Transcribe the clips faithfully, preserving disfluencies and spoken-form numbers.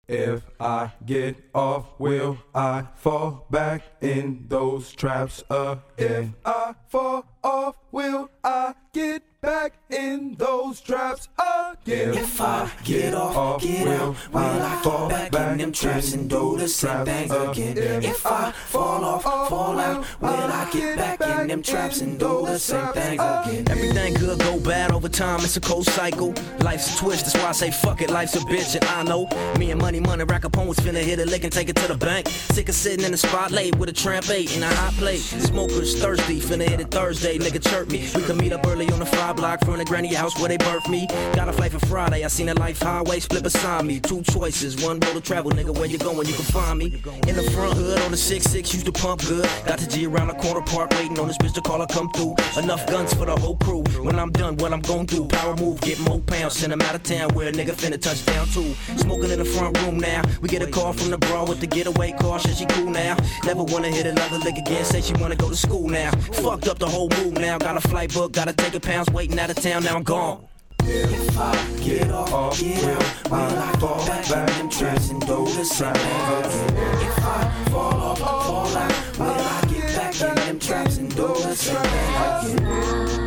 If I get off, will I fall back in those traps again? If I fall off, will I get back in those traps again? If I get off, get out, will I fall back in them traps and do the same thing again? If I fall off, fall out, will I get back in them traps and do the same thing again? Everything good go bad over time, it's a cold cycle. Life's a twist, that's why I say fuck it, life's a bitch, and I know me and money, money, rack up on what's finna hit a lick and take it to the bank. Sick of sitting in the spotlight with a tramp eight in a hot plate. Smokers thirsty, finna hit it Thursday, nigga chirp me. We can meet up early on the five block from the granny house where they birthed me. Got a flight for Friday, I seen a life highway split beside me. Two choices, one road to travel, nigga, where you going, you can find me. In the front hood on the six six, used to pump good. Got the G around the corner park, waiting on this bitch to call her come through. Enough guns for the whole crew. When I'm done, what I'm gon' do? Power move, get more pounds, send them out of town where a nigga finna touch down too. Smoking in the front room now. We get a call from the bra with the getaway car, shit she cool now. Never wanna hit another lick again, say she wanna go to school now. Fucked up the whole move now. Got a flight book, gotta take a pounds, waiting out of town, now I'm gone. If I get off, get out, will I fall back in them traps and do the same thing again? If I fall off, fall out, will I get back in them traps and do the same thing again?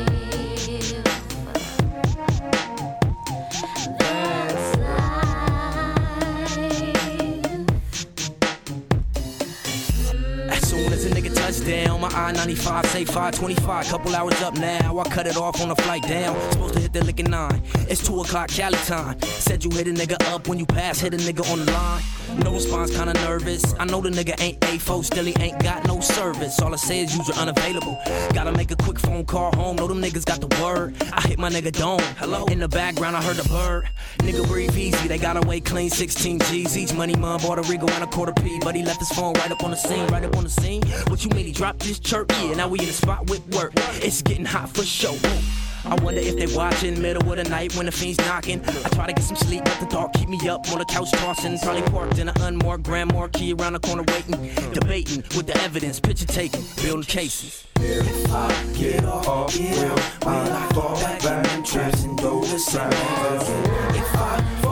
Touchdown, my I ninety-five, say five twenty-five, couple hours up now, I cut it off on the flight down, supposed to hit the lick at nine, it's two o'clock Cali time, said you hit a nigga up when you pass, hit a nigga on the line, no response, kinda nervous, I know the nigga ain't A four, still he ain't got no service, all I say is user unavailable, gotta make a quick phone call home, know them niggas got the word, I hit my nigga dome, hello, in the background I heard a bird, nigga breathe easy, they got away clean, sixteen G's, each money man bought a Rigo and a quarter P, but he left his phone right up on the scene, right up on the scene, what you mean he dropped this chirp? Yeah, now we in the spot with work. It's getting hot for sure. I wonder if they watching middle of the night when the fiends knocking. I try to get some sleep, but the thought keep me up on the couch tossing. Probably parked in an unmarked Grand Marquis around the corner waiting, debating with the evidence, picture taking, building cases. If I get off, get out, will I fall back in them traps and do the same thing again? If I